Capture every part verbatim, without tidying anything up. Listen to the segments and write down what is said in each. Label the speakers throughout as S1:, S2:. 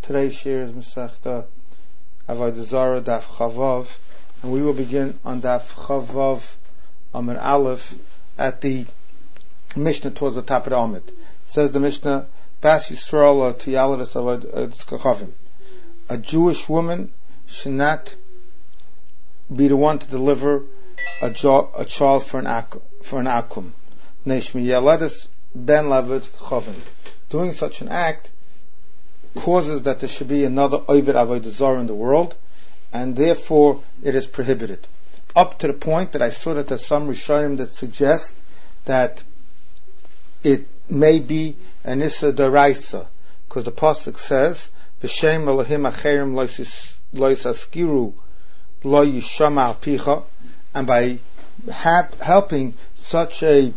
S1: Today's share is Masechta Avodah Zarah Daf Chavav, and we will begin on Daf Chavav Amud Aleph at the Mishnah towards the top of the Amud. It says the Mishnah, Bas Yisrael Tiyaladas Avodah Kachavim. A Jewish woman should not be the one to deliver a, jo- a child for an ak- for an akum. Neshmi Yaladas Ben Lavet Kachavim. Doing such an act causes that there should be another Oved Avodah Zarah in the world, and therefore it is prohibited. Up to the point that I saw that there's some Rishonim that suggest that it may be an Issa Daraisa, because the pasuk says, "B'shem Elohim Acherim lo yisaskiru lo yishama al picha," and by ha- helping such a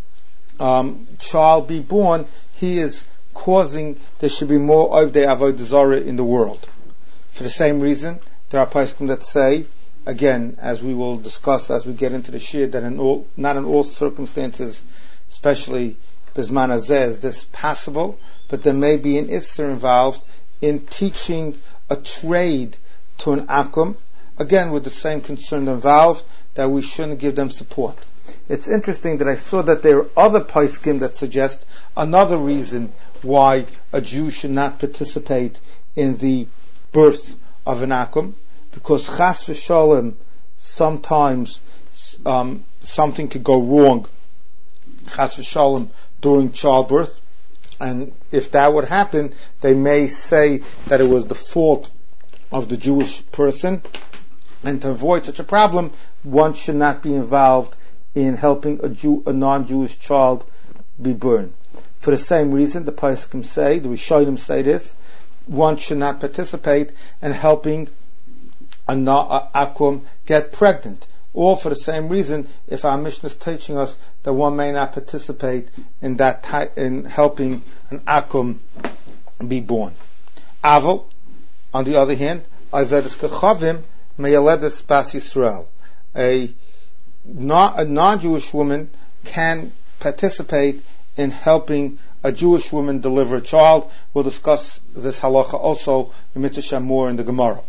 S1: um, child be born, he is causing there should be more Ovdei Avodah Zarah in the world. For the same reason, there are poskim that say, again, as we will discuss as we get into the shir, that in all, not in all circumstances, especially Bizman Hazeh, is this possible, but there may be an Isser involved in teaching a trade to an Akum, again with the same concern involved, that we shouldn't give them support. It's interesting that I saw that there are other poskim that suggest another reason why a Jew should not participate in the birth of an akum, because chas v'sholem, sometimes um, something could go wrong, chas v'sholem, during childbirth, and if that would happen, they may say that it was the fault of the Jewish person, and to avoid such a problem, one should not be involved in helping a Jew, a non-Jewish child be born. For the same reason, the poskim say, the Rishonim say this, one should not participate in helping a, a akum get pregnant. All for the same reason, if our Mishnah is teaching us that one may not participate in that ty- in helping an akum be born. Aval, on the other hand, Avedas Kachavim Meyaledes Bas Yisrael. A non- a non-Jewish woman can participate in helping a Jewish woman deliver a child. We'll discuss this halacha also in Mitzvah Shamor in the Gemara.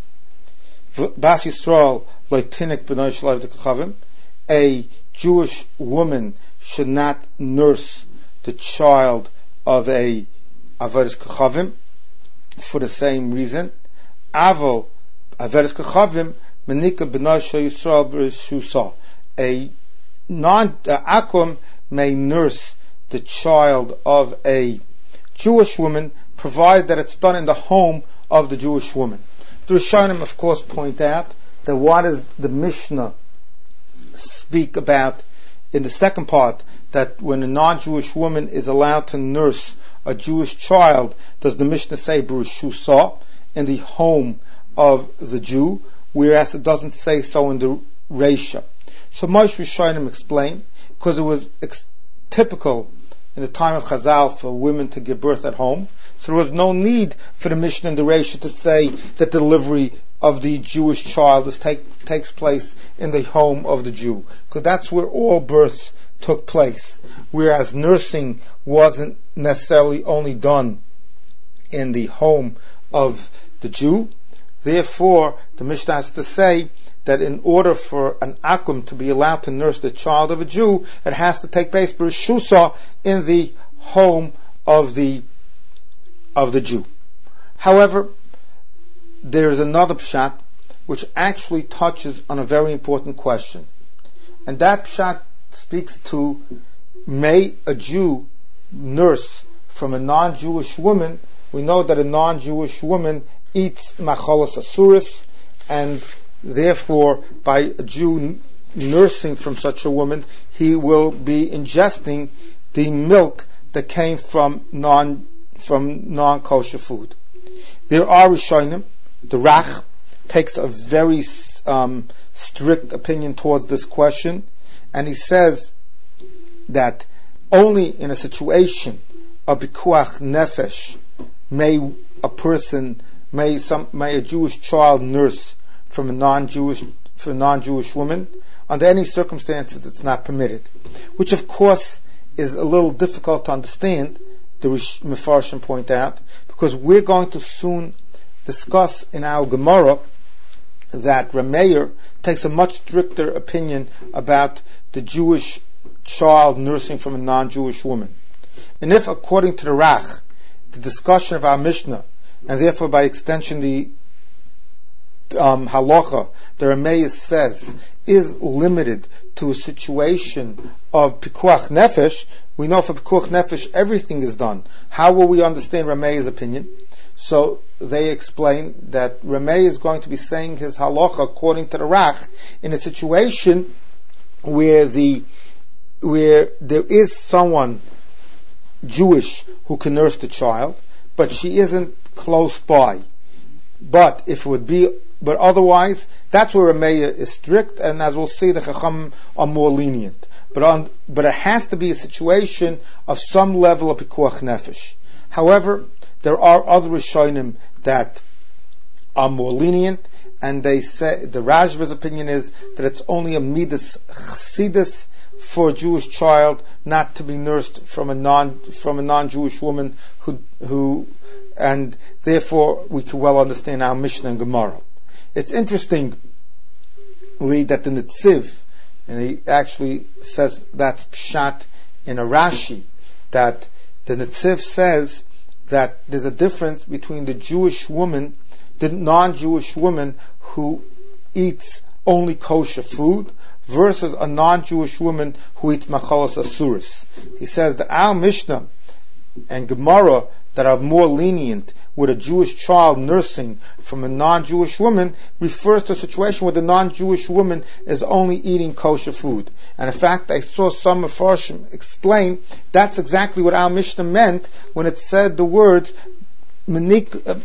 S1: Bas Yisrael loitinik b'noi shalav dekachavim. A Jewish woman should not nurse the child of a Averes Kachavim for the same reason. Aval Averes Kachavim menika b'noi shal Yisrael b'reshusa. A non uh, akum may nurse the child of a Jewish woman, provided that it's done in the home of the Jewish woman. The Rishonim, of course, point out that what does the Mishnah speak about in the second part, that when a non-Jewish woman is allowed to nurse a Jewish child, does the Mishnah say b'reshusa, in the home of the Jew, whereas it doesn't say so in the Reisha. So most Rishonim explain, because it was ex- typical in the time of Chazal for women to give birth at home, so there was no need for the Mishnah and the Reisha to say that the delivery of the Jewish child is take, takes place in the home of the Jew, because that's where all births took place, whereas nursing wasn't necessarily only done in the home of the Jew. Therefore, the Mishnah has to say that in order for an akum to be allowed to nurse the child of a Jew, it has to take place b'reshusa in the home of the of the Jew. However, there is another pshat which actually touches on a very important question, and that pshat speaks to, may a Jew nurse from a non-Jewish woman? We know that a non-Jewish woman eats macholos asuris, and therefore, by a Jew nursing from such a woman, he will be ingesting the milk that came from non from non-kosher food. There are Rishonim. The Rach takes a very um, strict opinion towards this question, and he says that only in a situation of pikuach nefesh may a person, may some, may a Jewish child nurse from a non-Jewish, from a non-Jewish woman. Under any circumstances, it's not permitted. Which, of course, is a little difficult to understand, the Mefarshim point out, because we're going to soon discuss in our Gemara that Rameir takes a much stricter opinion about the Jewish child nursing from a non-Jewish woman. And if, according to the Rach, the discussion of our Mishnah, and therefore by extension the um, halacha, the Rameir says, is limited to a situation of pikuach nefesh, we know for pikuach nefesh everything is done. How will we understand Rameir's opinion? So they explain that Rameir is going to be saying his halacha according to the Rach in a situation where the where there is someone Jewish who can nurse the child, but she isn't close by. But if it would be, but otherwise, that's where Rameir is strict, and as we'll see, the Chacham are more lenient. But on, but it has to be a situation of some level of pikuach nefesh. However, there are other Rishonim that are more lenient, and they say, the Rashba's opinion is that it's only a midas chassidus for a Jewish child not to be nursed from a non from a non-Jewish woman who who and therefore we can well understand our Mishnah and Gemara. It's interesting that the Netziv, and he actually says that's pshat in a Rashi, that the Netziv says that there's a difference between the Jewish woman, the non-Jewish woman who eats only kosher food, versus a non-Jewish woman who eats machalos asuris. He says that our Mishnah and Gemara that are more lenient with a Jewish child nursing from a non-Jewish woman refers to a situation where the non-Jewish woman is only eating kosher food. And in fact, I saw some Mefarshim explain that's exactly what our Mishnah meant when it said the words Yisrael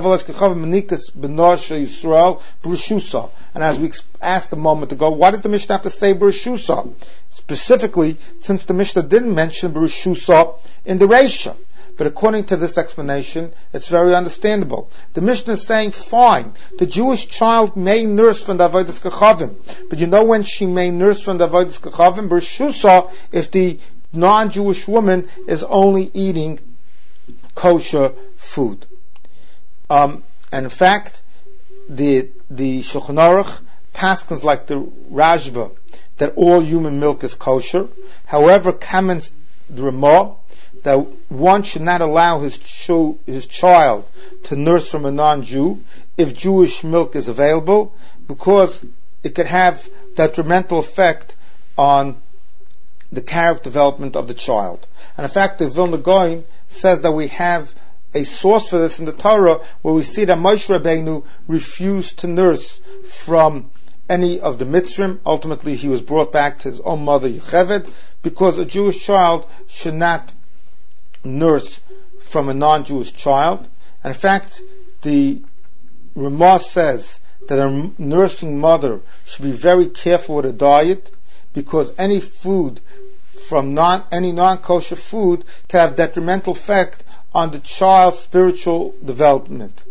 S1: B'Rishusa. And as we asked a moment ago, why does the Mishnah have to say B'Rishusa? Specifically, since the Mishnah didn't mention B'Rishusa in the Reisha. But according to this explanation, it's very understandable. The Mishnah is saying, fine, the Jewish child may nurse from the Avodas Kechavim. But you know when she may nurse from the Avodas Kechavim? B'Rishusa, if the non-Jewish woman is only eating kosher food. Um, and in fact, the the Shulchan Aruch paskins like the Rashba that all human milk is kosher. However, comments the Ramah that one should not allow his ch- his child to nurse from a non-Jew if Jewish milk is available, because it could have detrimental effect on the character development of the child. And in fact, the Vilna Gaon says that we have a source for this in the Torah where we see that Moshe Rabbeinu refused to nurse from any of the Mitzrim. Ultimately, he was brought back to his own mother Yocheved, because a Jewish child should not nurse from a non-Jewish child. And in fact, the Ramah says that a nursing mother should be very careful with her diet, because any food from non, any non-kosher food can have detrimental effect on the child's spiritual development.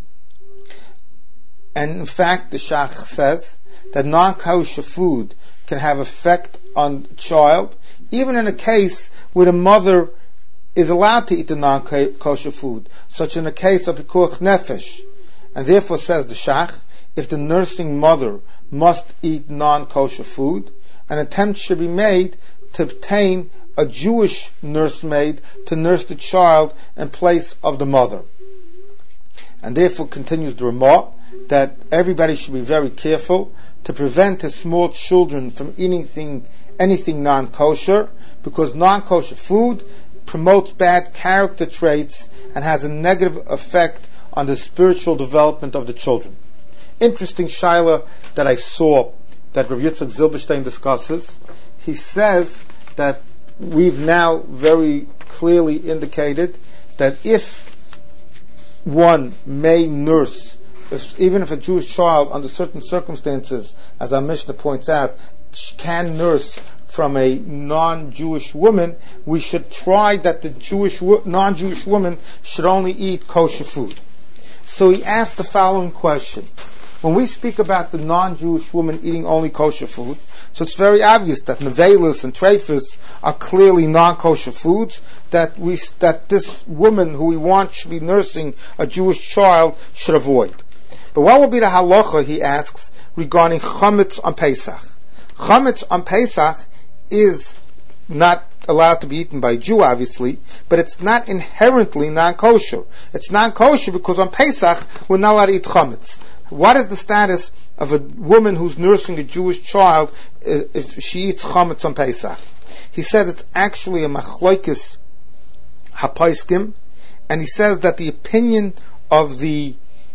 S1: And in fact, the Shach says that non-kosher food can have effect on the child, even in a case where the mother is allowed to eat the non-kosher food, such in a case of pikuach nefesh. And therefore, says the Shach, if the nursing mother must eat non-kosher food, an attempt should be made to obtain a Jewish nursemaid to nurse the child in place of the mother. And therefore, continues the Ramah, that everybody should be very careful to prevent his small children from eating anything, anything non-kosher, because non-kosher food promotes bad character traits and has a negative effect on the spiritual development of the children. Interesting shaila that I saw that Rav Yitzchak Zilberstein discusses. He says that we've now very clearly indicated that if one may nurse, if, even if a Jewish child under certain circumstances, as our Mishnah points out, can nurse from a non-Jewish woman, we should try that the Jewish non-Jewish woman should only eat kosher food. So he asked the following question: when we speak about the non-Jewish woman eating only kosher food, so it's very obvious that nevelis and treifus are clearly non-kosher foods, that we that this woman who we want should be nursing a Jewish child should avoid. But what will be the halacha, he asks, regarding chametz on Pesach? Chametz on Pesach is not allowed to be eaten by a Jew, obviously, but it's not inherently non-kosher. It's non-kosher because on Pesach we're not allowed to eat chametz. What is the status of a woman who's nursing a Jewish child if she eats chametz on Pesach? He says it's actually a machloikis hapaiskim, and he says that the opinion of the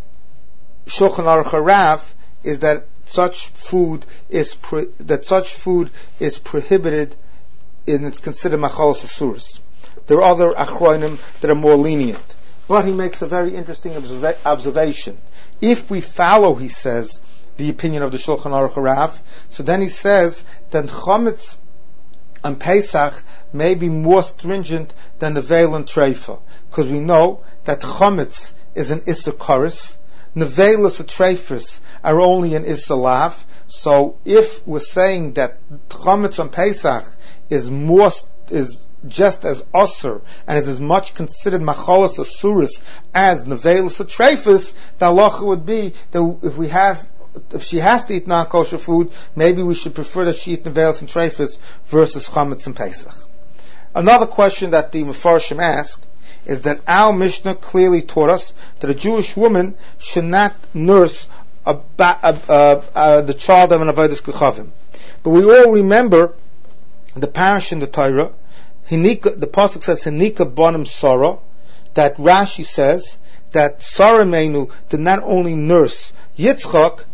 S1: Shulchan Aruch Harav is that such food is pro- that such food is prohibited, and it's considered machalos asuros. There are other achronim that are more lenient, but he makes a very interesting observa- observation. If we follow, he says, the opinion of the Shulchan Aruch Harav, so then he says that chametz on Pesach may be more stringent than the veil and treifa, because we know that chametz is an issa koris, nevelis and treifus are only an issa lav. So if we're saying that chametz on Pesach is more is just as osir and is as much considered machalos asuros as nevelis or treifus, the halacha would be that if we have if she has to eat non-kosher food, maybe we should prefer that she eat nevelis and treifus versus chametz and Pesach. Another question that the Mefarshim asked is that our Mishnah clearly taught us that a Jewish woman should not nurse a ba- a, a, a, the child of an avodas kechavim. But we all remember the parish in the Torah, Hinika, the pasuk says Hinika bonim Sarah, that Rashi says that Sarah Meinu did not only nurse Yitzchak,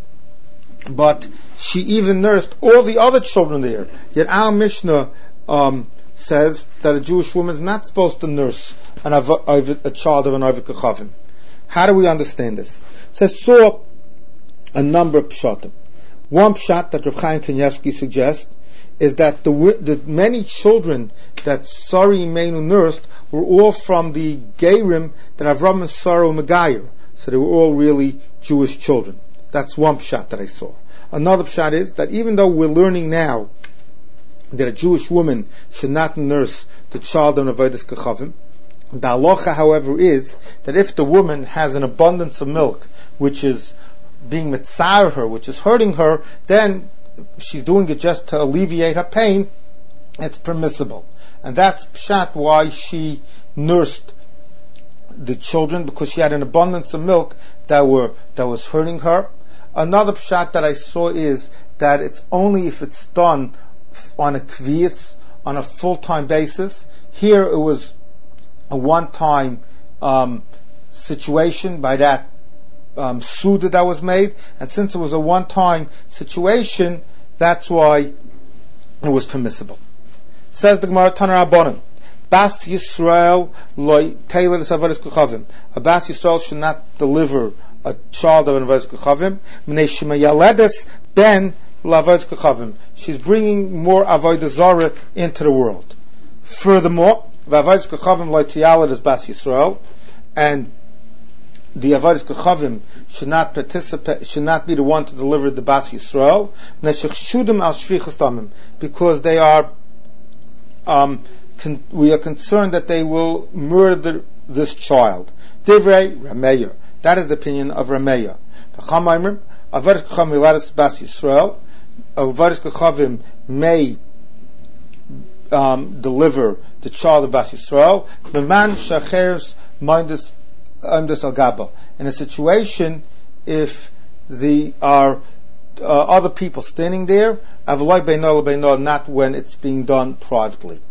S1: but she even nursed all the other children there. Yet our Mishnah um, says that a Jewish woman is not supposed to nurse an av- av- a child of an avodas kechavim. How do we understand this? It says saw a number of pshatim. One pshat that Rav Chaim Kanievsky suggests is that the, the many children that Sari Meinu nursed were all from the Gerim that Avram and Sarah were Megayer. So they were all really Jewish children. That's one pshat that I saw. Another pshat is that even though we're learning now that a Jewish woman should not nurse the child of avodas kechavim, the halacha, however, is that if the woman has an abundance of milk, which is being mitzar her, which is hurting her, then she's doing it just to alleviate her pain, it's permissible. And that's pshat why she nursed the children, because she had an abundance of milk that were that was hurting her. Another pshat that I saw is that it's only if it's done on a kvias, on a full-time basis. Here it was a one-time um, situation by that um, suda that was made, and since it was a one-time situation, that's why it was permissible. Says the Gemara Tanar Rabbanan, Bas Yisrael loy tailor avodas kechavim. A Bas Yisrael should not deliver a child of an avodas kechavim. Mnei shema yaledes ben lavodas kechavim. She's bringing more avodah zara into the world. Furthermore, v'avodas kechavim loy tiyaled Bas Yisrael, and the avodas kechavim should not participate, should not be the one to deliver the Bas Yisrael, because they are, um, con- we are concerned that they will murder this child. Divrei Rameya. That is the opinion of Rameya. Avodas kechavim miladas Bas Yisrael. Avodas kechavim may um, deliver the child of Bas Yisrael. B'man shacher's mindus. In a situation, if the are uh, other people standing there, not when it's being done privately.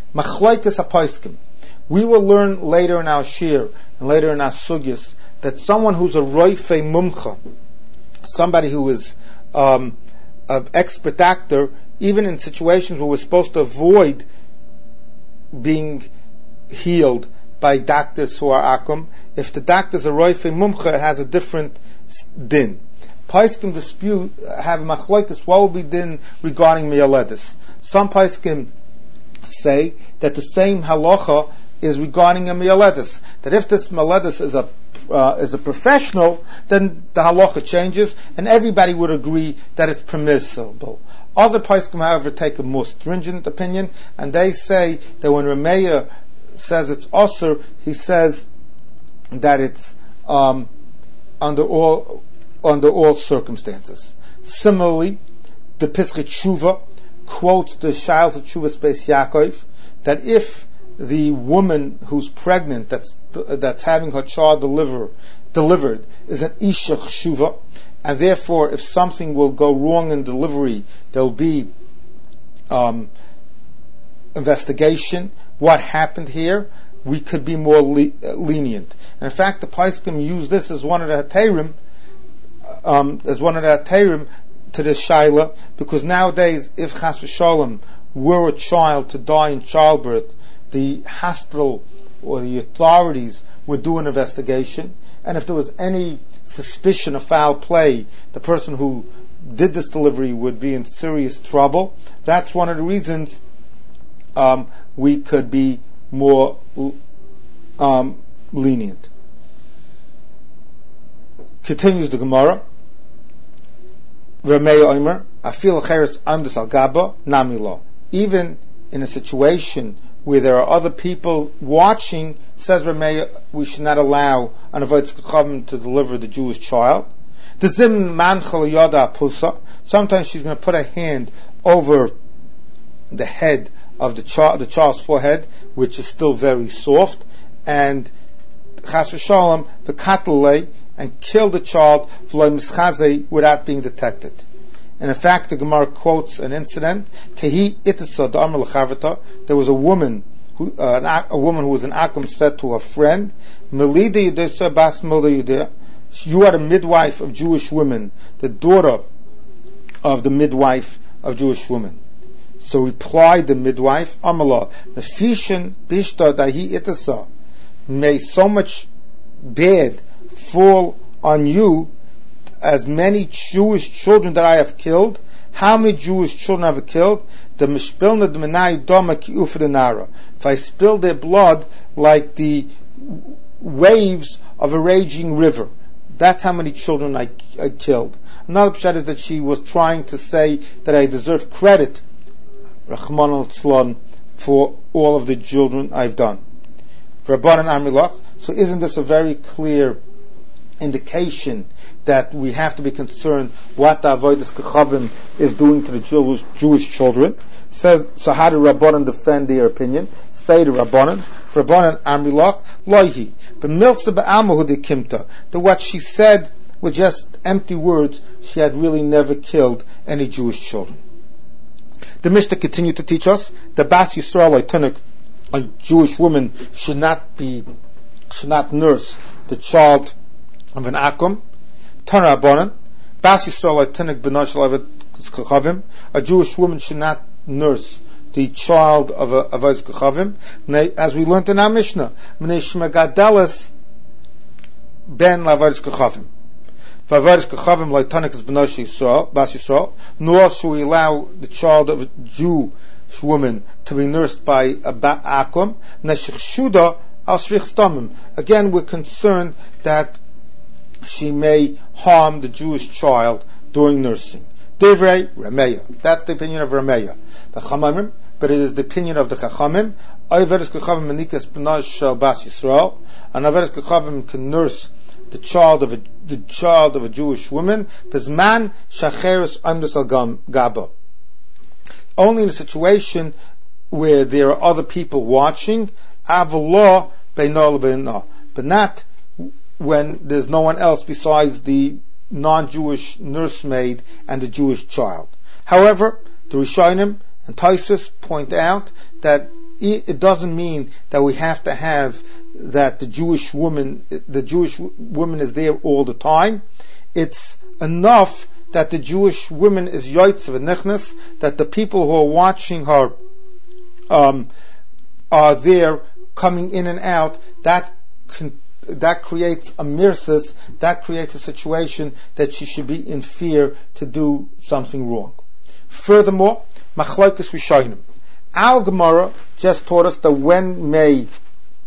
S1: We will learn later in our shir and later in our sugyas that someone who's a roife mumcha, somebody who is um, an expert doctor, even in situations where we're supposed to avoid being healed by doctors who are akum, if the doctor's a roife mumcha, it has a different din. Paiskim dispute, have machloikus, what will be din regarding miyaledis? Some paiskim say that the same halacha is regarding a mialedis. That if this mialedis is a uh, is a professional, then the halacha changes, and everybody would agree that it's permissible. Other poskim, however, take a more stringent opinion, and they say that when Rameya says it's osur, he says that it's um, under all under all circumstances. Similarly, the Pischei Teshuva quotes the Shailas Teshuva Space Yaakov that if the woman who's pregnant, that's that's having her child deliver, delivered, is an Isha Teshuva, and therefore if something will go wrong in delivery, there'll be um, investigation. What happened here? We could be more le- lenient. And in fact, the Poskim use this as one of the Haterim, um, as one of the Haterim to the Shaila, because nowadays, if Chas v'Shalom were a child to die in childbirth, the hospital or the authorities would do an investigation, and if there was any suspicion of foul play, the person who did this delivery would be in serious trouble. That's one of the reasons um, we could be more um, lenient. Continues the Gemara. Rameya Omer, Afil Cheres Amdas Al Gaba Namilo. Even in a situation where there are other people watching, says Rameya, we should not allow an Avodas Kachavim to deliver the Jewish child. The Zim Manchal Yoda Pusa. Sometimes she's going to put a hand over the head of the child, the child's forehead, which is still very soft, and Chas v'Shalom v'katlei, and kill the child without being detected. And in fact, the Gemara quotes an incident. There was a woman who, uh, a woman who was an akum, said to a friend, "You are the midwife of Jewish women, the daughter of the midwife of Jewish women." So replied the midwife, Amala, Nefishin bishta dahi itasa, may so much bad fall on you as many Jewish children that I have killed. How many Jewish children have I killed? The mishpilna d'menai doma ki ufrenara. If I spill their blood like the waves of a raging river. That's how many children I, I killed. Another pshat is that she was trying to say that I deserve credit, Rachman al-Tzlon, for all of the children I've done. Rabbanan Amilach. So isn't this a very clear indication that we have to be concerned what the Avodas Kachavim is doing to the Jewish, Jewish children? Says, so how do Rabbanan defend their opinion? Say to Rabbanan, Rabbanan Amilach, Loihi, but Milsa Ba'amahu de Kimta, that what she said were just empty words. She had really never killed any Jewish children. The Mishnah continued to teach us that Bas Yisrael Tunik, a Jewish woman, should not be, should not nurse the child of an akum. Tana Rabbanan, Bas Yisrael Tunik B'nosh Avodas Kachavim, a Jewish woman should not nurse the child of a Avodas Kachavim. As we learned in our Mishnah, Mnei Shmagadeles ben Avodas Kachavim. V'avodas Kachavim Laitanik is B'nosh Yisrael, Bas Yisrael, nor should we allow the child of a Jewish woman to be nursed by a akum. Neshechshuda al Shrich Stomim. Again, we're concerned that she may harm the Jewish child during nursing. Divrei Rameya. That's the opinion of Rameya. The Chamamim, but it is the opinion of the Chachamim. Avodas Kachavim manikas b'nosh shel Bas Yisrael. And Avodas Kachavim can nurse the child of a the child of a Jewish woman. Bezman shacheres amdas al gaba. Only in a situation where there are other people watching. Avalo beinol beinah, but not when there's no one else besides the non-Jewish nursemaid and the Jewish child. However, the Rishonim and Tosfos point out that it doesn't mean that we have to have that the Jewish woman, the Jewish woman is there all the time. It's enough that the Jewish woman is yoitz v'nichnas, that the people who are watching her um, are there, coming in and out. That can, that creates a mirsus, that creates a situation that she should be in fear to do something wrong. Furthermore, machlokes rishonim. Our Gemara just taught us that when may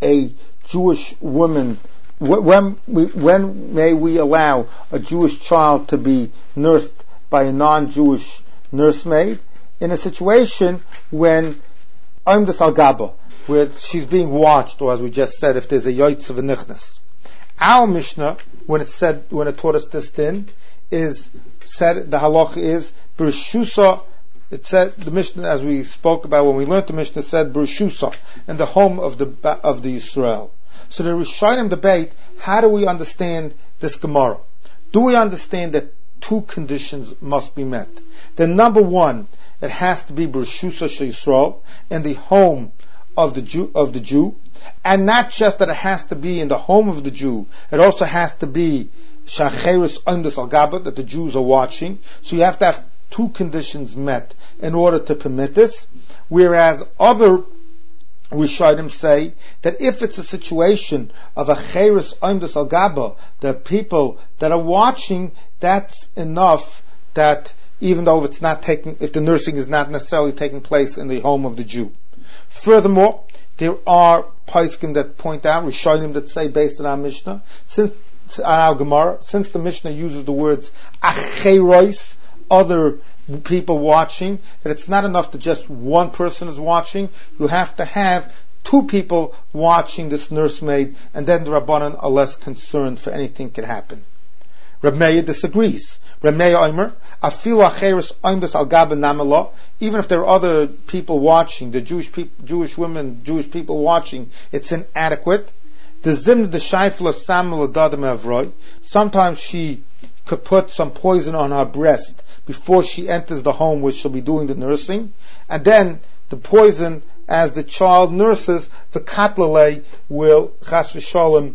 S1: a Jewish woman, when we, when may we allow a Jewish child to be nursed by a non-Jewish nursemaid? In a situation when Oimdas al Gaba, where she's being watched, or as we just said, if there's a Yoitz of a Nichnas. Our Mishnah, when it said, when it taught us this din, is said, the halach is, Bershusa, it said, the Mishnah, as we spoke about when we learned the Mishnah, said, Bershusa, in the home of the, of the Yisrael. So the Rishonim debate, how do we understand this Gemara? Do we understand that two conditions must be met? The number one, it has to be Bershusa Yisrael, in the home of the Jew, of the Jew, and not just that it has to be in the home of the Jew, it also has to be Shacheris Oimdas al Gaba, that the Jews are watching. So you have to have two conditions met in order to permit this, whereas other Rishonim say that if it's a situation of a Cheres Oimdas al Gaba, the people that are watching, that's enough, that even though it's not taking, if the nursing is not necessarily taking place in the home of the Jew. Furthermore, there are poskim that point out, Rishonim that say, based on our Mishnah, since on our Gemara, since the Mishnah uses the words acherois, other people watching, that it's not enough that just one person is watching. You have to have two people watching this nursemaid, and then the Rabbanan are less concerned for anything could happen. Reb Meir disagrees. Reb Meir Omer, afilu acheres oimdas al gaba namela, even if there are other people watching, the Jewish people, Jewish women, Jewish people watching, it's inadequate. The zimn the shaifla samel adadam avroy. Sometimes she could put some poison on her breast before she enters the home where she'll be doing the nursing, and then the poison, as the child nurses, the katlale will chas v'sholem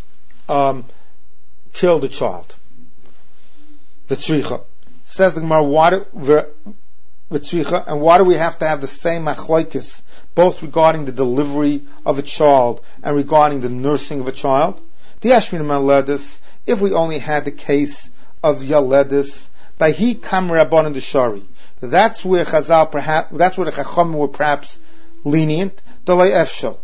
S1: um, kill the child. V'tzricha. Says the Gemara, why do, v'tzricha, and why do we have to have the same machlokes, both regarding the delivery of a child and regarding the nursing of a child? The Ashmin Maledis, if we only had the case of Yaledis, by he kam rabbanan deshari, that's where Chazal perhaps, that's where the Chachamim were perhaps lenient. Dalei efshel.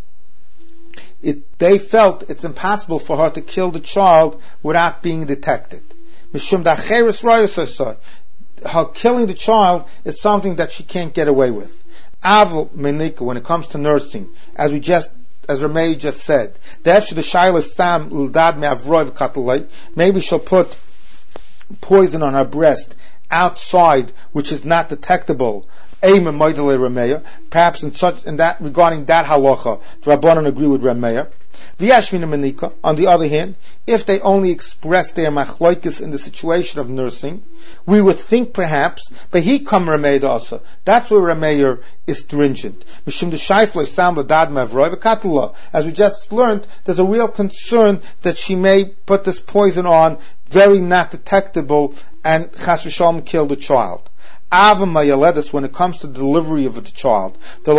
S1: It, they felt it's impossible for her to kill the child without being detected. Mishum dacheres rayos, her killing the child is something that she can't get away with. Avol menika, when it comes to nursing, as we just, as Ramey just said, the efshel the shayla sam l'dad me'avroy v'katalay, maybe she'll put poison on her breast outside, which is not detectable. Perhaps in such in that regarding that halacha, the Rabbanan agree with Rameya. On the other hand, if they only express their machlokes in the situation of nursing, we would think perhaps, but he come Rameya also. That's where Rameya is stringent. As we just learned, there's a real concern that she may put this poison on, very not detectable, and chas v'shalom kill the child. Avim mayaledis, when it comes to the delivery of the child,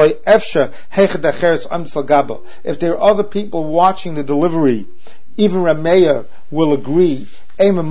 S1: if there are other people watching the delivery, even Rameya will agree. Maybe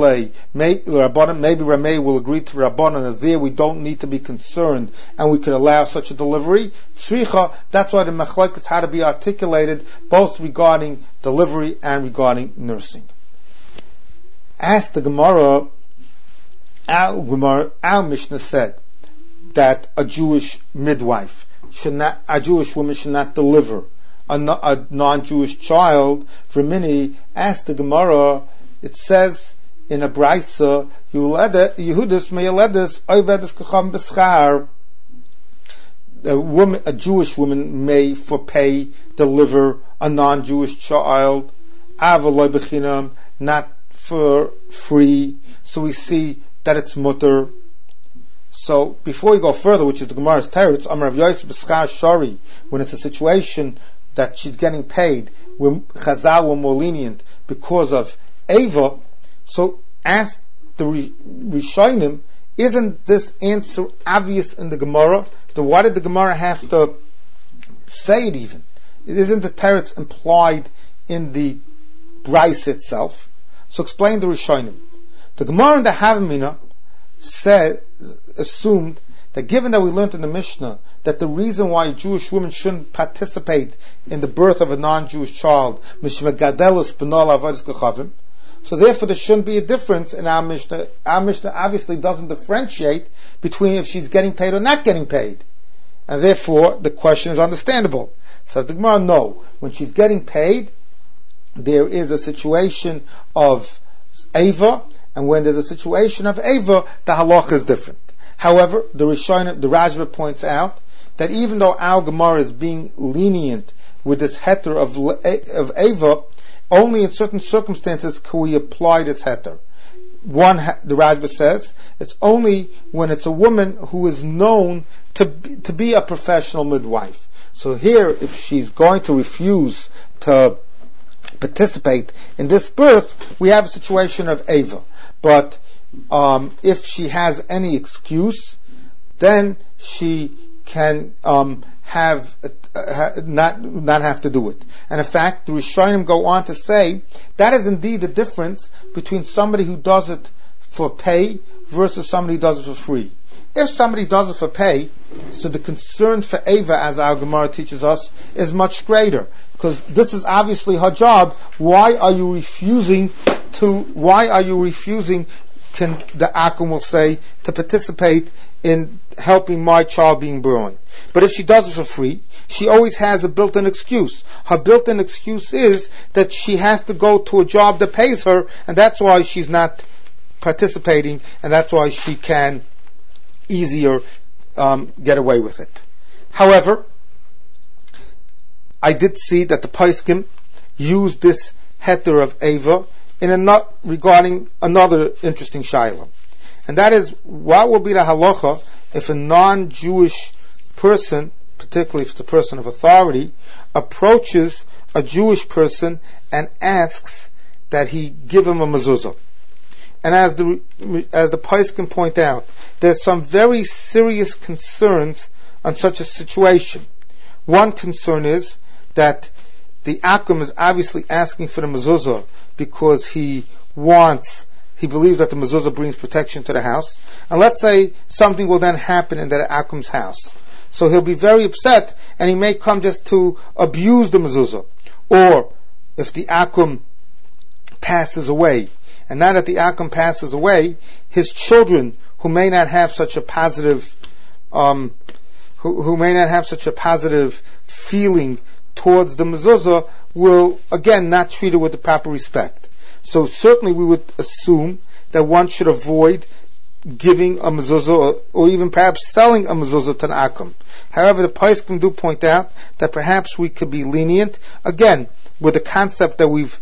S1: Rameya will agree to Rabbanan that there we don't need to be concerned and we could allow such a delivery. Tzricha, that's why the machlokes had to be articulated both regarding delivery and regarding nursing. As the Gemara, our Gemara, our Mishnah said that a Jewish midwife should not, a Jewish woman should not deliver a, a non-Jewish child. For many, as the Gemara, it says in a Braisa, Yehudis meyaledis oivedis kacham b'schar. A woman, a Jewish woman may for pay deliver a non-Jewish child, avaloi b'chinam, not for free. So we see that it's mutter. So before we go further, which is the Gemara's teretz, Amar Rav Yosef b'schar shari, when it's a situation that she's getting paid, when Chazal were more lenient because of Eva, so ask the Rishonim, isn't this answer obvious in the Gemara? Then why did the Gemara have to say it even? Isn't the teretz implied in the Bryce itself? So explain the Rishonim. The Gemara in the Havamina said, assumed that given that we learned in the Mishnah that the reason why a Jewish woman shouldn't participate in the birth of a non-Jewish child, so therefore there shouldn't be a difference in our Mishnah. Our Mishnah obviously doesn't differentiate between if she's getting paid or not getting paid. And therefore the question is understandable. Says the Gemara, no. When she's getting paid, there is a situation of Ava, and when there's a situation of Ava, the halacha is different. However, the Rishonim, the Rajva points out that even though our Gemara is being lenient with this heter of, of Ava, only in certain circumstances can we apply this heter. One, the Rajva says, it's only when it's a woman who is known to be, to be a professional midwife. So here, if she's going to refuse to participate in this birth, we have a situation of Ava. But um, if she has any excuse, then she can um, have uh, not not have to do it. And in fact, the Rishonim go on to say that is indeed the difference between somebody who does it for pay versus somebody who does it for free. If somebody does it for pay, so the concern for Ava, as our Gemara teaches us, is much greater, because this is obviously her job. Why are you refusing to? Why are you refusing? Can the Akum will say to participate in helping my child being born? But if she does it for free, she always has a built-in excuse. Her built-in excuse is that she has to go to a job that pays her, and that's why she's not participating, and that's why she can easier um, get away with it. However, I did see that the Poskim used this heter of Ava in a not regarding another interesting shaila, and that is, what will be the halacha if a non-Jewish person, particularly if it's a person of authority, approaches a Jewish person and asks that he give him a mezuzah? And as the as the Poskim point out, there's some very serious concerns on such a situation. One concern is that the Akum is obviously asking for the mezuzah because he wants, he believes that the mezuzah brings protection to the house. And let's say something will then happen in that Akum's house. So he'll be very upset, and he may come just to abuse the mezuzah. Or if the Akum passes away, and now that the Akum passes away, his children, who may not have such a positive, um, who, who may not have such a positive feeling towards the mezuzah, will again not treat it with the proper respect. So certainly we would assume that one should avoid giving a mezuzah, or, or even perhaps selling a mezuzah to an Akum. However, the Poskim do point out that perhaps we could be lenient, again, with the concept that we've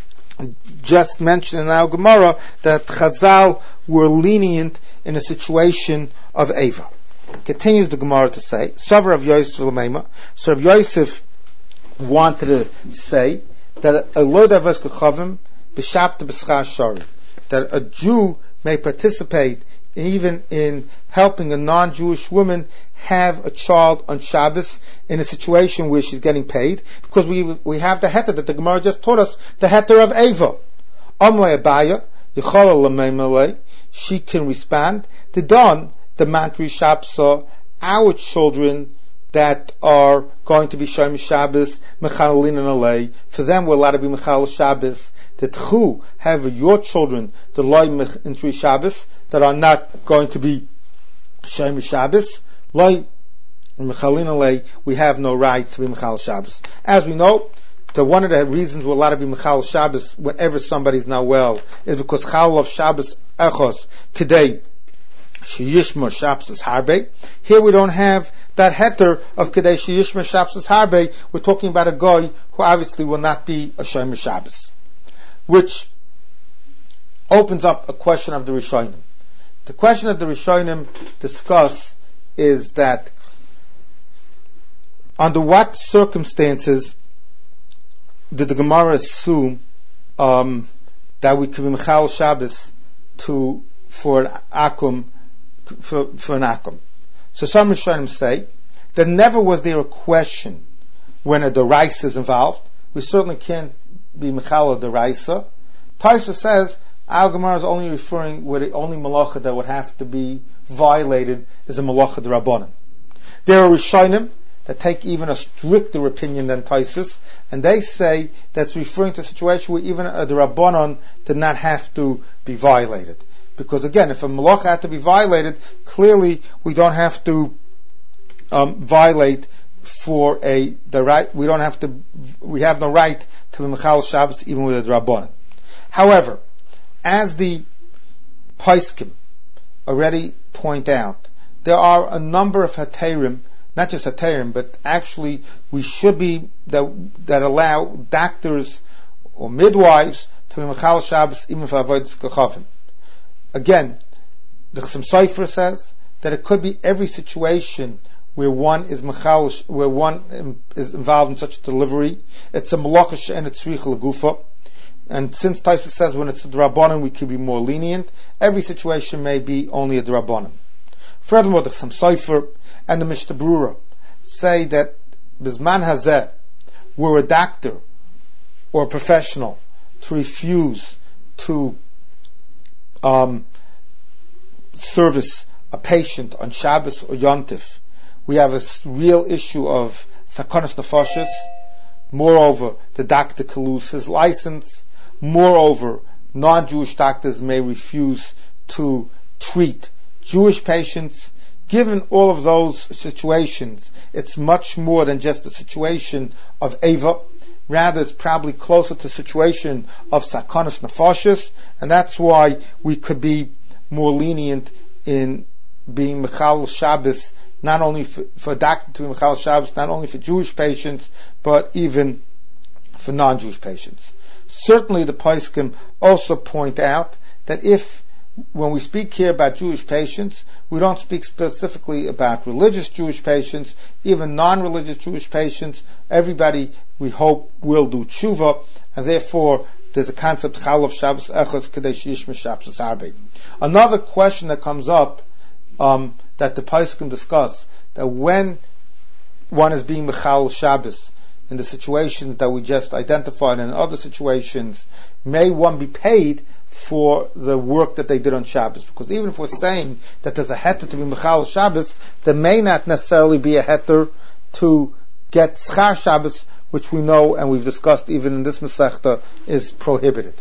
S1: just mentioned in our Gemara, that Chazal were lenient in a situation of Ava. Continues the Gemara to say, Sover of Yosef L'meima, so Rav Yosef wanted to say that a lo davos kechavim b'shabta b'schar shari, that a Jew may participate even in helping a non-Jewish woman have a child on Shabbos in a situation where she's getting paid, because we we have the heter that the Gemara just taught us, the heter of Ava. Amlei Abaya, Yechala L'meimalei, she can respond, the Don, the Mantri Shapsa, our children that are going to be Shom Shabbos, Mechalin and Alei, for them we're allowed to be Mechal Shabbos. The Tchu, however, your children, the Loi Mechintri Shabbos, that are not going to be Shom Shabbos, Loi Mechalin Alei, we have no right to be Mechal Shabbos. As we know, the one of the reasons we're allowed to be Mechal Shabbos whenever somebody's not well is because Chal of Shabbos Echos Kedei Sheyishma Shabbos Harbe. Here we don't have that heter of Kedei Sheyishma Shabbos Harbe. We're talking about a guy who obviously will not be a Shomer Shabbos, which opens up a question of the Rishonim. The question that the Rishonim discuss is that under what circumstances did the Gemara assume um, that we can be Mechal Shabbos to for an akum for, for an akum? So some Rishonim say that never was there a question when a deraisa is involved. We certainly can't be Mechal a deraisa. Taisa says Our Gemara is only referring where the only malacha that would have to be violated is a malacha d'Rabbanan. There are Rishonim that take even a stricter opinion than Taisus, and they say that's referring to a situation where even a d'Rabbanan did not have to be violated. Because again, if a malacha had to be violated, clearly we don't have to um, violate for a the right. We don't have to. We have no right to be mechal Shabbos even with a d'Rabbanan. However, as the Paiskim already point out, there are a number of heterim, not just heterim, but actually we should be that that allow doctors or midwives to be mechal Shabbos even for avodas kachavim. Again, the Chassam Sofer says that it could be every situation where one is mechal, where one is involved in such a delivery. It's a malacha she'en tzrich legufa. And since Taisva says when it's a d'Rabbanan we can be more lenient, every situation may be only a d'Rabbanan. Furthermore, the Chassam Sofer and the Mishnah Berurah say that Bizman Hazeh, were a doctor or a professional to refuse to um, service a patient on Shabbos or Yom Tov, we have a real issue of sakonas nefashos. Moreover, the doctor can lose his license. Moreover, non-Jewish doctors may refuse to treat Jewish patients. Given all of those situations, it's much more than just a situation of Eva. Rather, it's probably closer to a situation of sakonas nefashos, and that's why we could be more lenient in being mechal Shabbos, not only for, for a doctor to be mechal Shabbos, not only for Jewish patients, but even for non-Jewish patients. Certainly, the Paiskim also point out that if, when we speak here about Jewish patients, we don't speak specifically about religious Jewish patients, even non-religious Jewish patients. Everybody, we hope, will do tshuva, and therefore there's a concept chalav Shabbos echos kadesh yishma Shabbos arbei. Another question that comes up um, that the Paiskim discuss, that when one is being mechal Shabbos in the situations that we just identified and in other situations, may one be paid for the work that they did on Shabbos? Because even if we're saying that there's a heter to be mechal Shabbos, there may not necessarily be a heter to get schar Shabbos, which we know and we've discussed even in this Masechta is prohibited.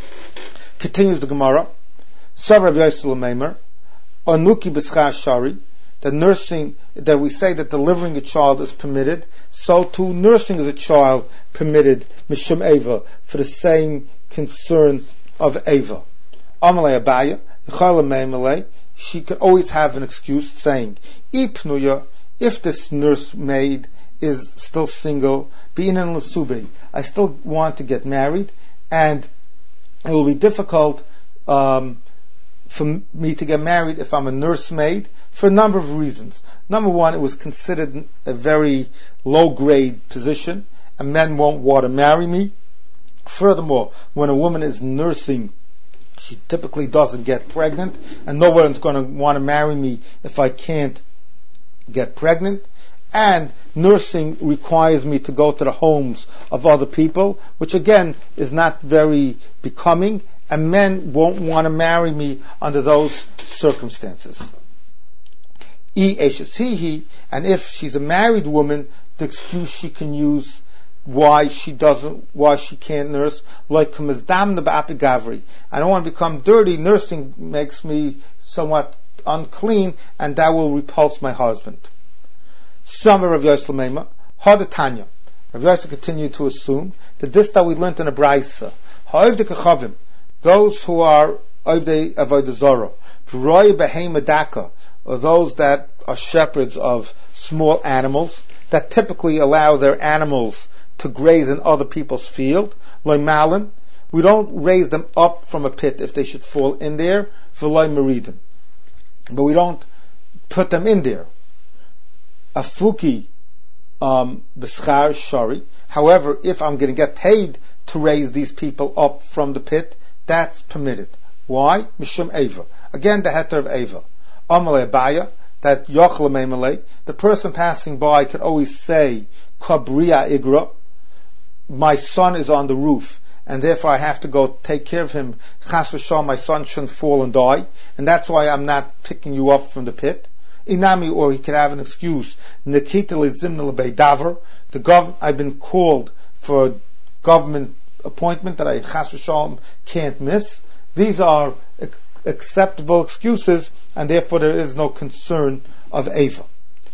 S1: Continues the Gemara. Sav Rabbi Yosef Meimer, Anuki b'schar shari, that nursing, that we say that delivering a child is permitted, so too nursing as a child permitted, mishum eva, for the same concern of eva. Amalei Abaya, Yechala Meimelei, she could always have an excuse saying, Ipnuya, if this nursemaid is still single, B'inan l'subei, I still want to get married, and it will be difficult um, for me to get married if I'm a nursemaid, for a number of reasons. Number one, it was considered a very low-grade position, and men won't want to marry me. Furthermore, when a woman is nursing, she typically doesn't get pregnant, and no one's going to want to marry me if I can't get pregnant. And nursing requires me to go to the homes of other people, which again is not very becoming, and men won't want to marry me under those circumstances. E eshes, and if she's a married woman, the excuse she can use why she doesn't, why she can't nurse, like k'mizdam neba'api gavri. I don't want to become dirty. Nursing makes me somewhat unclean, and that will repulse my husband. Summer of Yosef Meima, Hadatanya. Rav Yosef continued to assume that this that we learned in a Braisa, ha'ovdei kachavim, those who are ovdei avodah zarah, v'roi behem adaka, or those that are shepherds of small animals, that typically allow their animals to graze in other people's field, loy malin, we don't raise them up from a pit if they should fall in there, v'loy meridim, but we don't put them in there. Afuki um, b'schar shari. However, if I'm going to get paid to raise these people up from the pit, that's permitted. Why? Mishum eva. Again, the heter of eva. Amalei Abaya, that yochla meimelei, the person passing by could always say, kabria igra, my son is on the roof, and therefore I have to go take care of him. Chas v'shalom, my son shouldn't fall and die, and that's why I'm not picking you up from the pit. Inami, or he could have an excuse. Nikita lezimna lebeidavar. The gov, I've been called for a government appointment that I chas v'shalom can't miss. These are ac- acceptable excuses, and therefore there is no concern of Eva.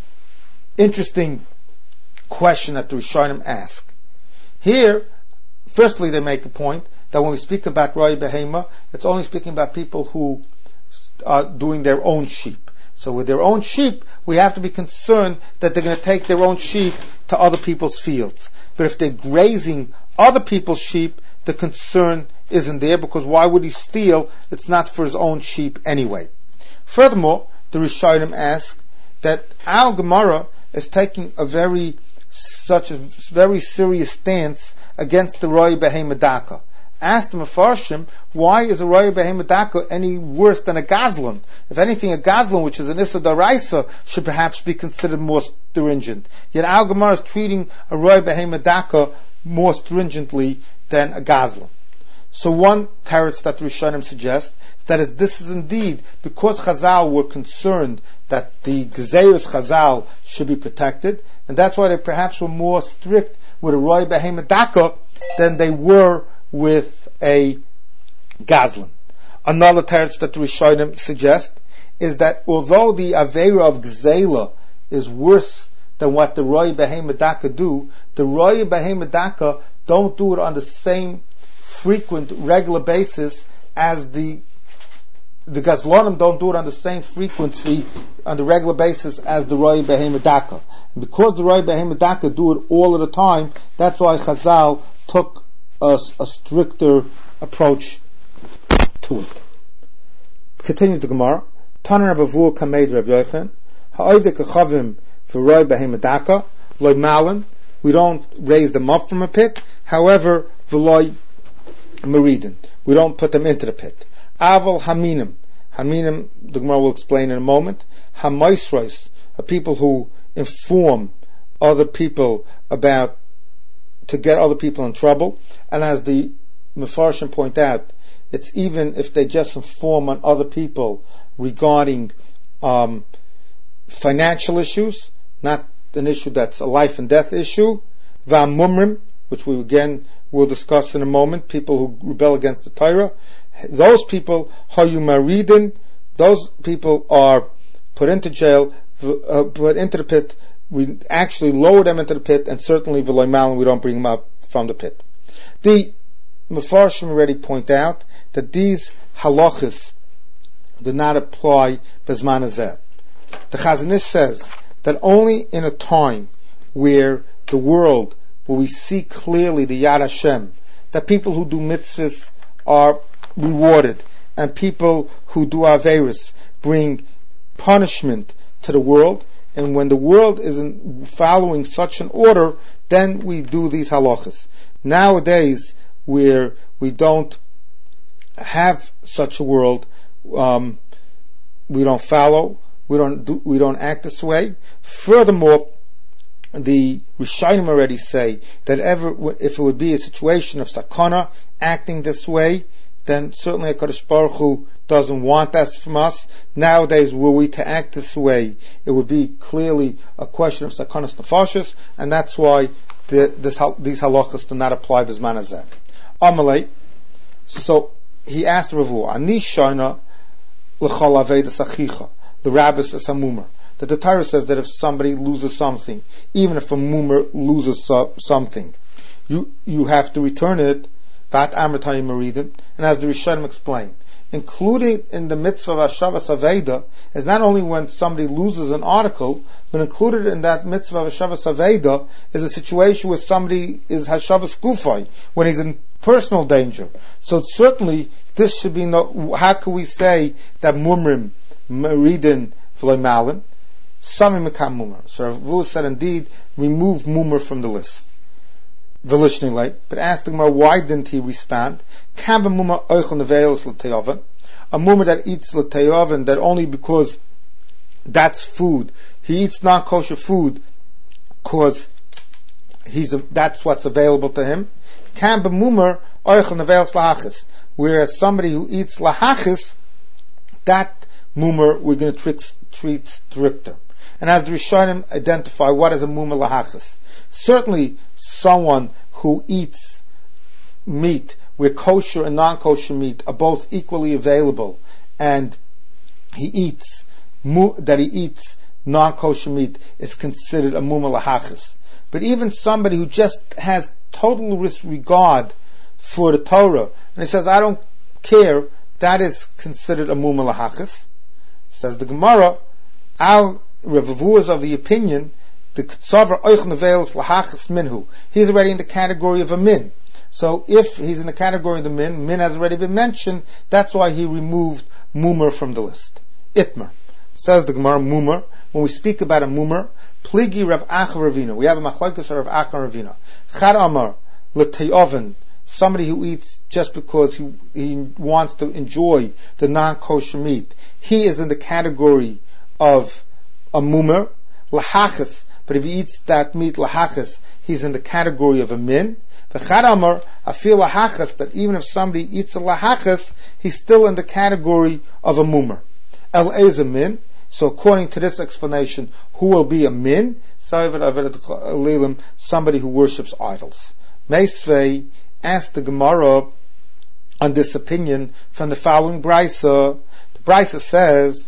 S1: Interesting question that the Rishonim ask. Here, firstly, they make a point that when we speak about Roy Behema, it's only speaking about people who are doing their own sheep. So with their own sheep, we have to be concerned that they're going to take their own sheep to other people's fields. But if they're grazing other people's sheep, the concern isn't there, because why would he steal? It's not for his own sheep anyway. Furthermore, the Rishonim ask that our Gemara is taking a very such a very serious stance against the Roy Behema Daka. Ask the Mefarshim, why is a Roy Behema Daka any worse than a Gazlan? If anything, a Gazlan, which is an Issa Daraisa, should perhaps be considered more stringent. Yet our Gemara is treating a Roy Behema Daka more stringently than a Gazlan. So one teretz that the Rishonim suggest is that is, this is indeed because Chazal were concerned that the Gezeirus Chazal should be protected, and that's why they perhaps were more strict with a Roy Behema Daka than they were with a Gazlan. Another teretz that the Rishonim suggest is that although the Aveira of Gzeila is worse than what the Roy Behema Daka do, the Roy Behema Daka don't do it on the same frequent, regular basis as the the Gazlanim don't do it on the same frequency, on the regular basis as the Roy Behema Daka. And because the Roy Behema Daka do it all of the time, that's why Chazal took a, a stricter approach to it. Continue the Gemara. Taner Abavu Kamed Rav Yochanan Ha'oivde Kachavim for Roy Behema Daka Loy Malin. We don't raise them up from a pit. However, V'loy Meridin, we don't put them into the pit. Aval Haminim. Haminim, the Gemara will explain in a moment. Hamaisros are people who inform other people about, to get other people in trouble. And as the Mefarshim point out, it's even if they just inform on other people regarding um, financial issues, not an issue that's a life and death issue. Va'amumrim, which we again will discuss in a moment, people who rebel against the Torah. Those people, hayu maridin, those people are put into jail, uh, put into the pit. We actually lower them into the pit, and certainly v'loy malin, we don't bring them up from the pit. The Mefarshim already point out that these halachas do not apply b'zman hazeh. The Chazon Ish says that only in a time where the world, where we see clearly the Yad Hashem, that people who do mitzvahs are rewarded, and people who do Averis bring punishment to the world, and when the world isn't following such an order, then we do these halachas. Nowadays, where we don't have such a world, um, we don't follow, we don't do, we don't act this way. Furthermore, the Rishonim already say that ever, if it would be a situation of sakana, acting this way, then certainly HaKadosh Baruch Hu doesn't want that from us. Nowadays, were we to act this way, it would be clearly a question of sakanas nefashos, and that's why the, this, these halachas do not apply b'zman hazeh. Amalei, so he asked Ravu, Ani shayna l'chol avedas achicha, the rabbis is a mumar. That the Torah says that if somebody loses something, even if a mumar loses so, something, you you have to return it. Vat amritayim maridim, and as the Rishonim explained, including in the mitzvah of Hashavas Aveda, is not only when somebody loses an article, but included in that mitzvah of Hashavas Aveda is a situation where somebody is Hashavas Gufay, when he's in personal danger. So certainly this should be no. How can we say that mumrim maridin v'loy malin? Sami mekam mumar. So Rav said, indeed, remove mumar from the list. But asked the Gemara, why didn't he respond? A mumar that eats l'teyoven, that only because that's food, he eats non-kosher food because he's a, that's what's available to him. Can be mumer oichel neveils lahachis. Whereas somebody who eats lahachis, that mumer we're going to treat, treat stricter. And as the Rishonim identify what is a mumer lahachis, certainly someone who eats meat where kosher and non-kosher meat are both equally available, and he eats that he eats non-kosher meat is considered a mumer lahachis. But even somebody who just has total disregard for the Torah, and he says, I don't care, that is considered a mumer lahachis. Says the Gemara, our Revavu is of the opinion, the Ktsavar oich neveils lahachis minhu. He's already in the category of a min. So if he's in the category of the min, min has already been mentioned, that's why he removed mumer from the list. Itmer. Says the Gemara, mumer, when we speak about a mumer, pligi Rav Acha Ravina. We have a machlokes of Rav Acha Ravina. Chad Amar l'te'oven, somebody who eats just because he, he wants to enjoy the non-kosher meat. He is in the category of a mumer, lahachas. But if he eats that meat lahachas, he's in the category of a min. V'chad Amar, I feel lahachas, that even if somebody eats a lahachas, he's still in the category of a mumer. El ez a min. So according to this explanation, who will be a min? Somebody who worships idols. Meisvei asked the Gemara on this opinion from the following brisa. The brisa says,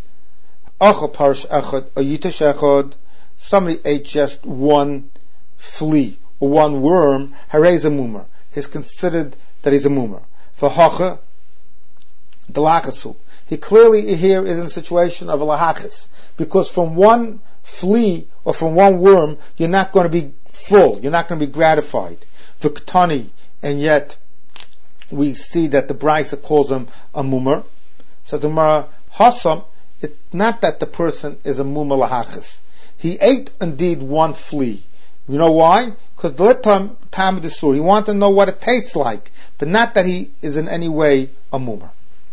S1: somebody ate just one flea or one worm, harez a mumer. He's considered that he's a mumer. For hacha, the lachasu. He clearly here is in a situation of a lahachis, because from one flea or from one worm, you're not going to be full, you're not going to be gratified. V'ktani, and yet we see that the Brisa calls him a mumer. So the Gemara, hasam, it's not that the person is a mumer lahachis. He ate indeed one flea. You know why? Because the litam tam desur, he wanted to know what it tastes like, but not that he is in any way a mumer.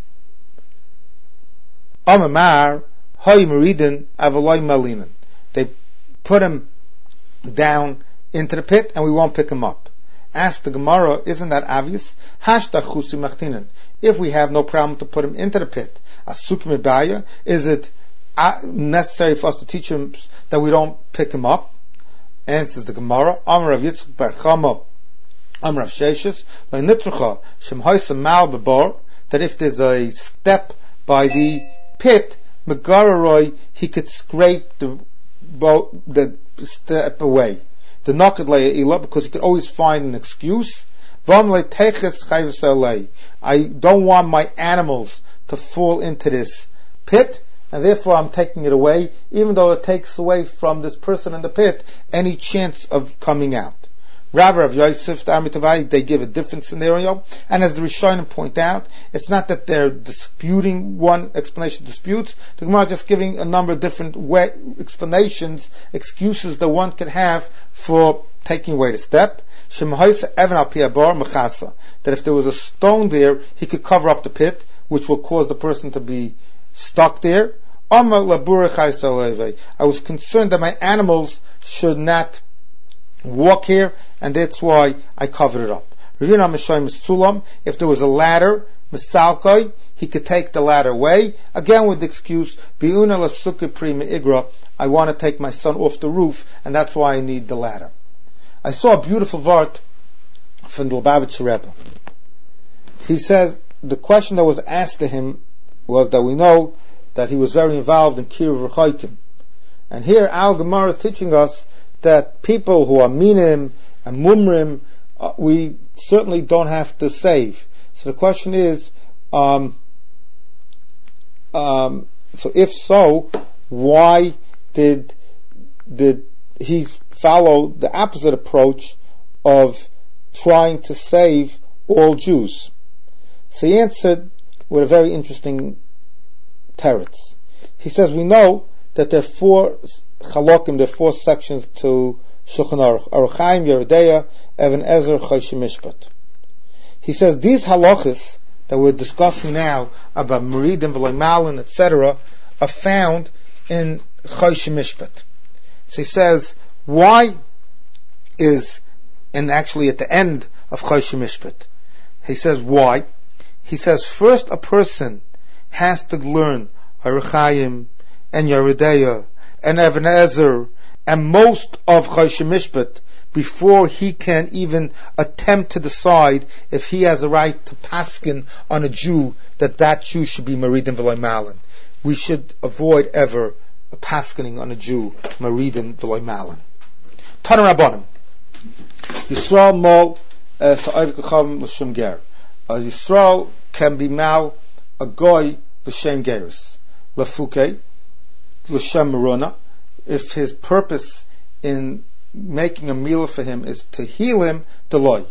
S1: Amamar, hoy meridin, avaloy malinin. They put him down into the pit and we won't pick him up. Ask the Gemara, isn't that obvious? Hashta chusi machtinen. If we have no problem to put him into the pit, asukim ibaya, is it necessary for us to teach him that we don't pick him up? Answers the Gemara, Amar Rav Yitzchak bar Chama, Amar Rav Sheshes, le'nitzrucha shem hoysam mal bebor, that if there's a step by the pit, megararoi, he could scrape the the step away. The naked le'ila, because he could always find an excuse. I don't want my animals to fall into this pit, and therefore I'm taking it away, even though it takes away from this person in the pit any chance of coming out. Rabbi of Yosef, the Amitavai, they give a different scenario, and as the Rishonim point out, it's not that they're disputing one explanation disputes. The Gemara is just giving a number of different way, explanations, excuses that one can have for taking away the step. That if there was a stone there, he could cover up the pit, which will cause the person to be stuck there. I was concerned that my animals should not walk here, and that's why I covered it up. If there was a ladder, he could take the ladder away, again with the excuse, I want to take my son off the roof, and that's why I need the ladder. I saw a beautiful vart from the Lubavitcher Rebbe. He says, the question that was asked to him was that we know that he was very involved in Kiruv Rechoikim. And here Al Gemara is teaching us that people who are minim and mumrim, uh, we certainly don't have to save. So the question is, um, um, so if so, why did did he follow the opposite approach of trying to save all Jews? So he answered with a very interesting teretz. He says, we know that there are four chalokim, there are four sections to Shulchan Aruch, Aruch Chaim, Yeridea, Even Ezer, Chosh Mishpat. He says these halachas that we're discussing now about Meridim, V'loi Malin, et cetera, are found in Chosh Mishpat. So he says, why is, and actually at the end of Choshe Mishpat. He says, why? He says, first a person has to learn Orach Chaim and Yeridea and Even Ezer and most of Choshe Mishpat before he can even attempt to decide if he has a right to paskin on a Jew, that that Jew should be Maridin V'loi Malin. We should avoid ever paskening on a Jew, Maridin V'loi Malin. Tana Rabbanim. Yisrael Mol Sa'av Kachavim L'Shem Ger. Yisrael can be mal a goy L'Shem Geris. L'Fuke L'Shem Merona. If his purpose in making a meal for him is to heal him, Deloy.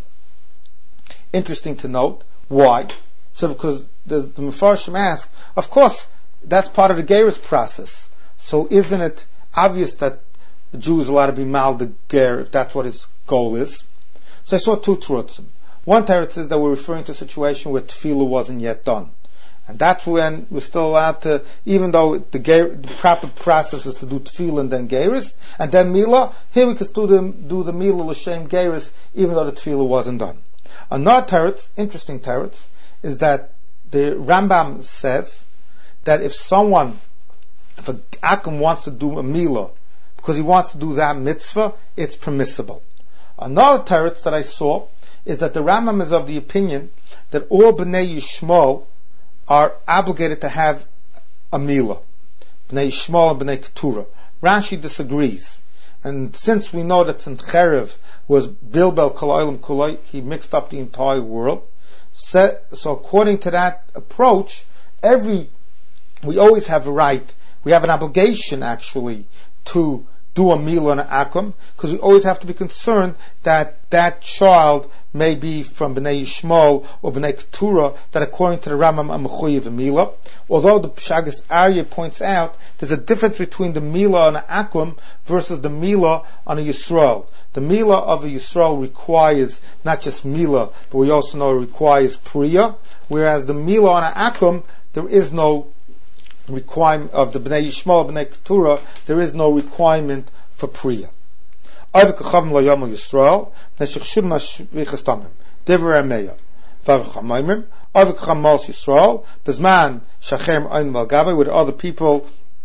S1: Interesting to note. Why? So because the, the Mefarshim ask, of course, that's part of the Geris process. So isn't it obvious that the Jew is allowed to be mal the ger if that's what his goal is? So I saw two terutzim. One teretz is that we're referring to a situation where tefillah wasn't yet done. And that's when we're still allowed to, even though the, ger, the proper process is to do tefillah and then geris, and then milah, here we can still do, do the milah l'shem geris, even though the tefillah wasn't done. Another teretz, interesting teretz, is that the Rambam says that if someone, if a akum wants to do a milah, because he wants to do that mitzvah, it's permissible. Another teretz that I saw is that the Rambam is of the opinion that all Bnei Yishmael are obligated to have a milah. Bnei Yishmael and Bnei Keturah. Rashi disagrees. And since we know that Tzimcherev was Bilbel Kol Kulay, he mixed up the entire world. So, so according to that approach, every, we always have a right, we have an obligation actually to do a milah on an akum, because we always have to be concerned that that child may be from Bnei Yishmael or Bnei Keturah, that according to the Rambam are mechuyev a milah. Although the Pshagas Aryeh points out there's a difference between the milah on an akum versus the milah on a Yisrael. The milah of a Yisrael requires not just milah, but we also know it requires priya, whereas the milah on an akum, there is no requirement of the Bnei Yishmael, Bnei Keturah, there is no requirement for priya. Avik Kachavim Lo Yomel Yisrael Neshech Shud Mashvichas Tamim Dever Ameya Vav Chamayimim Avik Kacham Mals Yisrael Bezman Shachem Ein Val Gabay, with other people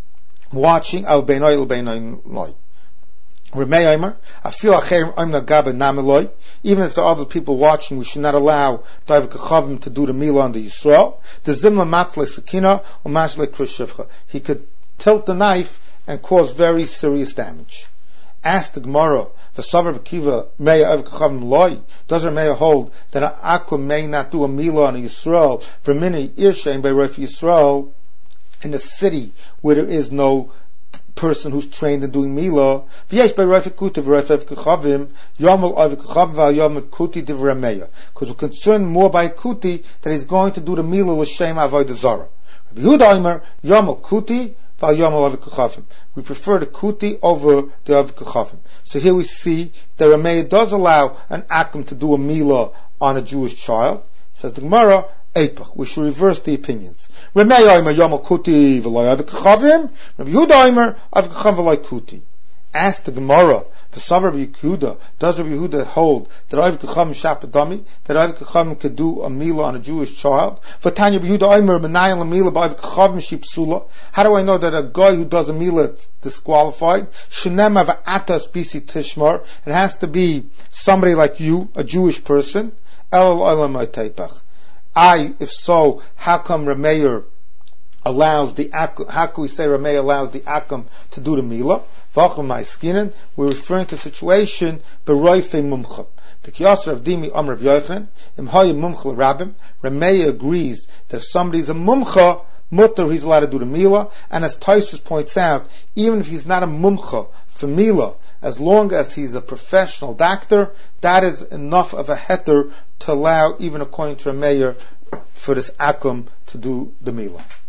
S1: watching Al Beinoy El Beinoy Loy Remei Eimer Afil Achem Ein Val Gabay Nameloy. Even if there are other people watching, we should not allow Avik Kachavim to do the milah on the Yisrael. The Zimla Matzle Sakina or Mashle Krishivcha. He could tilt the knife and cause very serious damage. Ask the Gemara, V'savar v'kiva meya avik kachavim loy. Does Meya hold that an akum may not do a milah on a Yisrael for many irshein by Rav Yisrael in a city where there is no person who's trained in doing milah? V'yesh by Rav Kuti v'Rav Kachavim yomel avik kachavim v'yomel kuti divrei Meya, because we're concerned more by Kuti that he's going to do the milah l'shem avodah zarah. Rabbi Yehuda Omer yomel kuti. We prefer the kuti over the avik kachavim. So here we see that Rameh does allow an akum to do a milah on a Jewish child. Says the Gemara, Eipach. We should reverse the opinions. Rameh oimer yomel kuti v'loy avik kachavim. Rabbi Yehuda oimer avik kachavim v'loy kuti. Ask the Gemara, the Savar Rabbi Yehuda, does Rabbi Yehuda hold that avik kachavim shapadami, that avik kachavim could do a milah on a Jewish child? For Tanya Rabbi Yehuda oimer menayel a milah b'avik kachavim shipsula. How do I know that a guy who does a milah is disqualified? Shenem av atas bisi tishmar. It has to be somebody like you, a Jewish person. El olam ayteipach. I, if so, how come Rameir allows the akum? How can we say Rameir allows the akum to do the milah? We're referring to a situation beroife mumcha. The kiyasser of Dimi Amr of Yochanan, im hayim mumcha l'rabim. Rameya agrees that if somebody's a mumcha, mutter, he's allowed to do the milah. And as Taisus points out, even if he's not a mumcha for milah, as long as he's a professional doctor, that is enough of a heter to allow, even according to Rameya, for this akum to do the milah.